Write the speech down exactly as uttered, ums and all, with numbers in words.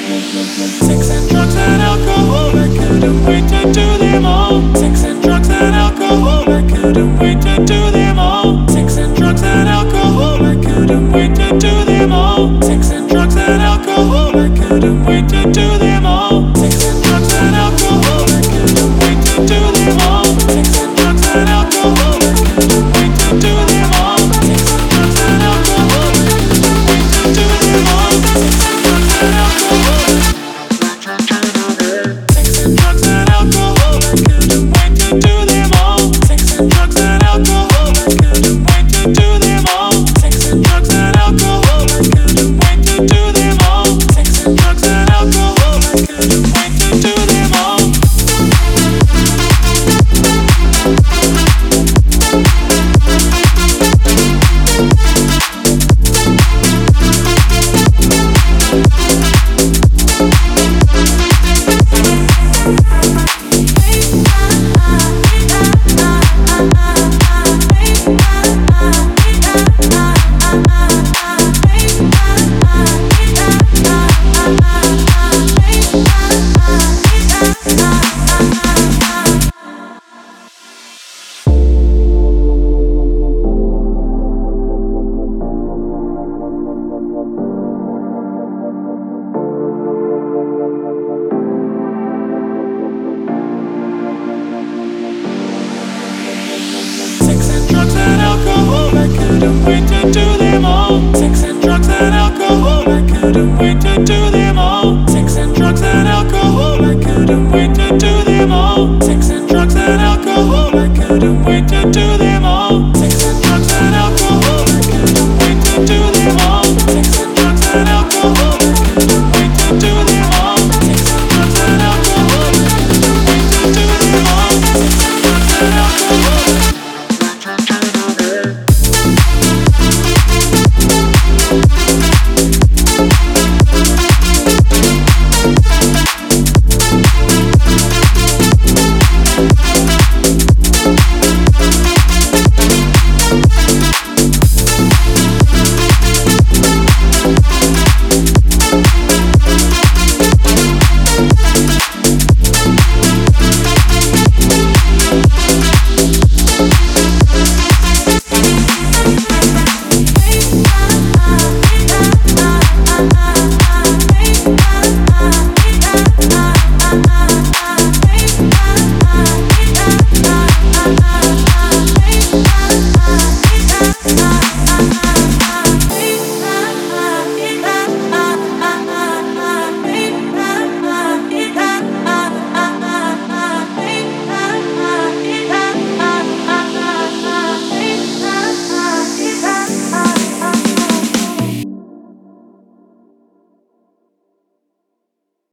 Sex and drugs and alcohol, I couldn't wait to do them all. Sex and drugs and alcohol, I couldn't wait to do them all. Sex and drugs and alcohol, I couldn't wait to do them all. Sex and drugs and alcohol, I couldn't wait to do them all. Sex and drugs and alcohol, I couldn't wait to do them all. Sex and drugs and alcohol, I couldn't wait to do them all. Sex and drugs and alcohol, I couldn't wait to do them all. Sex and drugs and alcohol. Sex and drugs and alcohol, I couldn't wait to do them all. Sex and drugs and alcohol, I couldn't wait to do them all. Sex and drugs and alcohol, I couldn't wait to do them all. Sex and drugs and alcohol, I couldn't wait to do them all. Sex and drugs and alcohol, I couldn't wait to do them all. Sex and drugs and alcohol, I couldn't wait to do them all.